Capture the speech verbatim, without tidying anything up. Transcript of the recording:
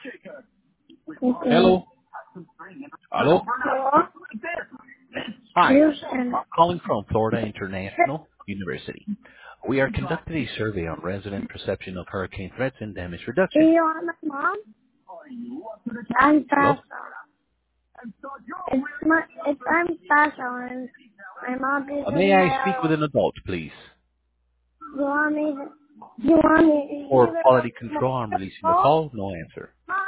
Hello. Okay. Hello. Hello? Hi. Yes, and I'm calling from Florida International University. We are conducting a survey on resident perception of hurricane threats and damage do reduction. you want my mom? I'm Hello. Sasha. It's my, it's, I'm Sasha, and my mom is Uh, may in I speak the, with an adult, please? you want me to, you want me to For either quality my control, I'm releasing the phone? call. No answer.